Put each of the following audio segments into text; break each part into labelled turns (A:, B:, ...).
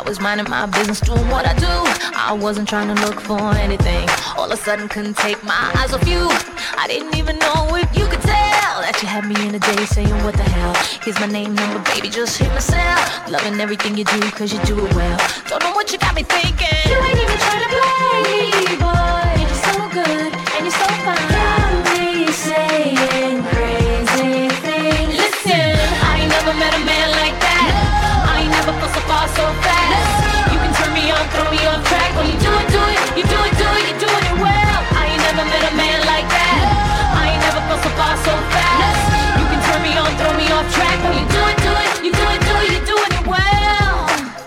A: was minding my business, doing what I do. I wasn't trying to look for anything. All of a sudden couldn't take my eyes off you. I didn't even know if you could tell that you had me in a day saying what the hell. Here's my name, number, baby, just hit my cell. Loving everything you do, cause you do it well. Don't know what you got me thinking. You ain't even trying to play, boy. You're so good, and you're so fine. Got me saying crazy things. Listen, I ain't never met a man like that. I ain't never felt so far so fast. You can turn me on, throw me off track. When you do it, you do it, you're doing it well. I ain't never met a man like that. I ain't never felt so far so fast. You can turn me on, throw me off track. When you do it, you do it, you're doing it well.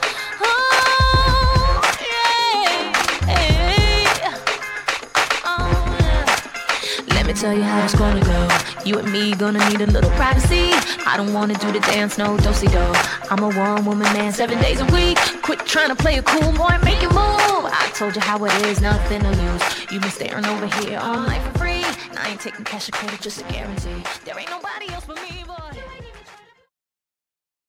A: Oh, yeah, oh, yeah. Let me tell you how it's gonna go. You and me gonna need a little privacy. I don't wanna do the dance, no do-si-do. I'm a one-woman man, 7 days a week. Quit trying to play a cool boy, make it move. I told you how it is, nothing to lose. You been staring over here all night for free. And I ain't taking cash or credit, just a guarantee. There ain't nobody else.